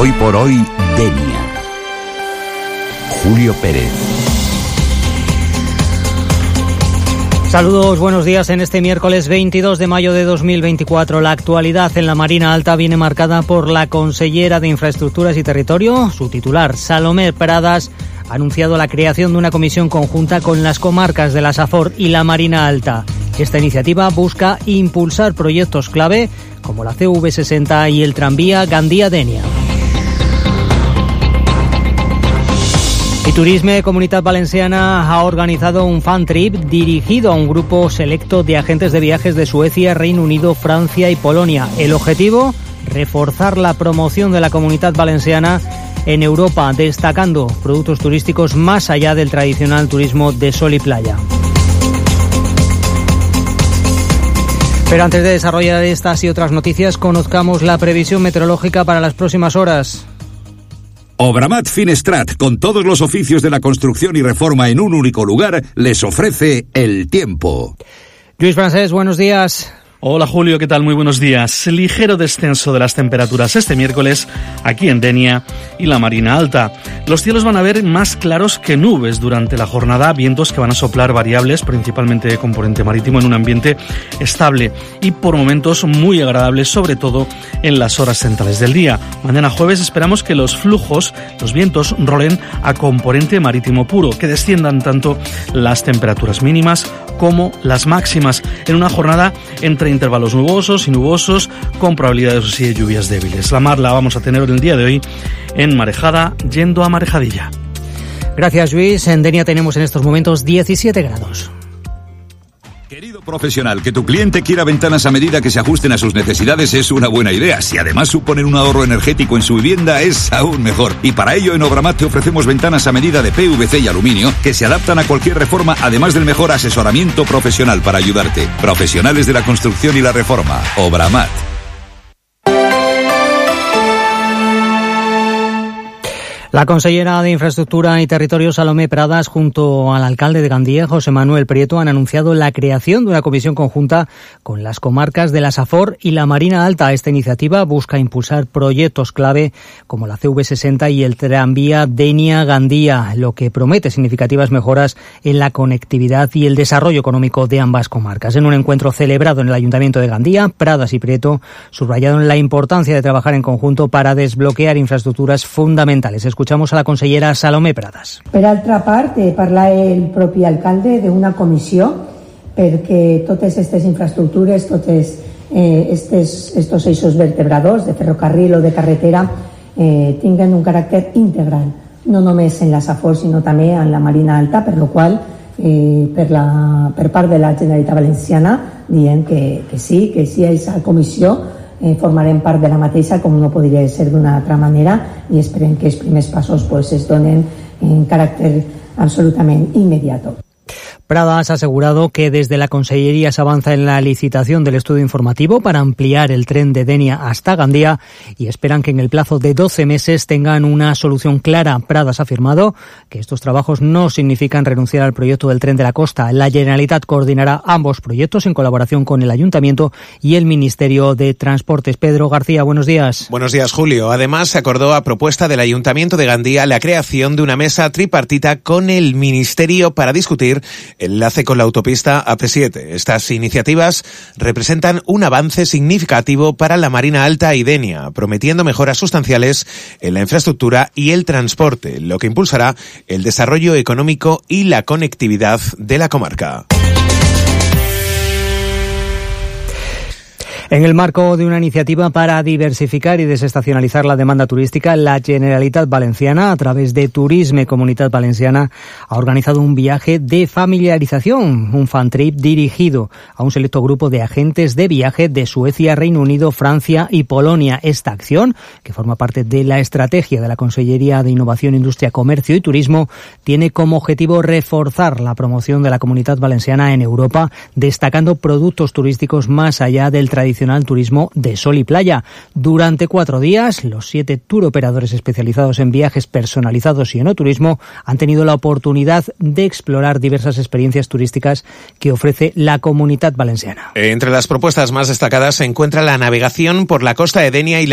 Hoy por hoy, Denia. Julio Pérez. Saludos, buenos días. En este miércoles 22 de mayo de 2024, la actualidad en la Marina Alta viene marcada por la consellera de Infraestructuras y Territorio. Su titular, Salomé Pradas, ha anunciado la creación de una comisión conjunta con las comarcas de la Safor y la Marina Alta. Esta iniciativa busca impulsar proyectos clave como la CV60 y el tranvía Gandía-Denia. Y Turisme Comunitat Valenciana ha organizado un fan trip dirigido a un grupo selecto de agentes de viajes de Suecia, Reino Unido, Francia y Polonia. El objetivo, reforzar la promoción de la Comunitat Valenciana en Europa, destacando productos turísticos más allá del tradicional turismo de sol y playa. Pero antes de desarrollar estas y otras noticias, conozcamos la previsión meteorológica para las próximas horas. Obramat Finestrat, con todos los oficios de la construcción y reforma en un único lugar, les ofrece el tiempo. Lluís Francés, buenos días. Hola Julio, ¿qué tal? Muy buenos días. Ligero descenso de las temperaturas este miércoles aquí en Denia y la Marina Alta. Los cielos van a ver más claros que nubes durante la jornada, vientos que van a soplar variables, principalmente de componente marítimo, en un ambiente estable y por momentos muy agradables, sobre todo en las horas centrales del día. Mañana jueves esperamos que los flujos, los vientos, rolen a componente marítimo puro, que desciendan tanto las temperaturas mínimas como las máximas, en una jornada entre intervalos nubosos y nubosos, con probabilidades de lluvias débiles. La mar la vamos a tener el día de hoy en marejada, yendo a marejadilla. Gracias, Luis. En Denia tenemos en estos momentos 17 grados. Querido profesional, que tu cliente quiera ventanas a medida que se ajusten a sus necesidades es una buena idea. Si además suponen un ahorro energético en su vivienda, es aún mejor. Y para ello en Obramat te ofrecemos ventanas a medida de PVC y aluminio que se adaptan a cualquier reforma, además del mejor asesoramiento profesional para ayudarte. Profesionales de la construcción y la reforma. Obramat. La consellera de Infraestructura y Territorio, Salomé Pradas, junto al alcalde de Gandía, José Manuel Prieto, han anunciado la creación de una comisión conjunta con las comarcas de la Safor y la Marina Alta. Esta iniciativa busca impulsar proyectos clave como la CV60 y el tranvía Denia-Gandía, lo que promete significativas mejoras en la conectividad y el desarrollo económico de ambas comarcas. En un encuentro celebrado en el Ayuntamiento de Gandía, Pradas y Prieto subrayaron la importancia de trabajar en conjunto para desbloquear infraestructuras fundamentales. Escuchamos a la consellera Salomé Pradas. Per altra part, parla el propi alcalde d'una comissió perquè totes aquestes infraestructures, totes estos eixos vertebradors de ferrocarril o de carretera tinguen un caràcter integral, no només en la Safor sinó també en la Marina Alta, per lo qual per part de la Generalitat Valenciana diem que sí, que sí a aquesta comissió formarem part de la mateixa, com no podria ser d'una altra manera, i esperem que els primers passos es donen en caràcter absolutament immediato. Pradas ha asegurado que desde la Consellería se avanza en la licitación del estudio informativo para ampliar el tren de Denia hasta Gandía y esperan que en el plazo de 12 meses tengan una solución clara. Pradas ha afirmado que estos trabajos no significan renunciar al proyecto del tren de la costa. La Generalitat coordinará ambos proyectos en colaboración con el Ayuntamiento y el Ministerio de Transportes. Pedro García, buenos días. Buenos días, Julio. Además, se acordó a propuesta del Ayuntamiento de Gandía la creación de una mesa tripartita con el Ministerio para discutir el enlace con la autopista AP7. Estas iniciativas representan un avance significativo para la Marina Alta y Denia, prometiendo mejoras sustanciales en la infraestructura y el transporte, lo que impulsará el desarrollo económico y la conectividad de la comarca. En el marco de una iniciativa para diversificar y desestacionalizar la demanda turística, la Generalitat Valenciana, a través de Turisme Comunitat Valenciana, ha organizado un viaje de familiarización, un fan trip dirigido a un selecto grupo de agentes de viaje de Suecia, Reino Unido, Francia y Polonia. Esta acción, que forma parte de la estrategia de la Consellería de Innovación, Industria, Comercio y Turismo, tiene como objetivo reforzar la promoción de la Comunitat Valenciana en Europa, destacando productos turísticos más allá del tradicional turismo de sol y playa. Durante 4 días, los 7 tour operadores especializados en viajes personalizados y enoturismo han tenido la oportunidad de explorar diversas experiencias turísticas que ofrece la Comunitat Valenciana. Entre las propuestas más destacadas se encuentra la navegación por la costa de Denia y la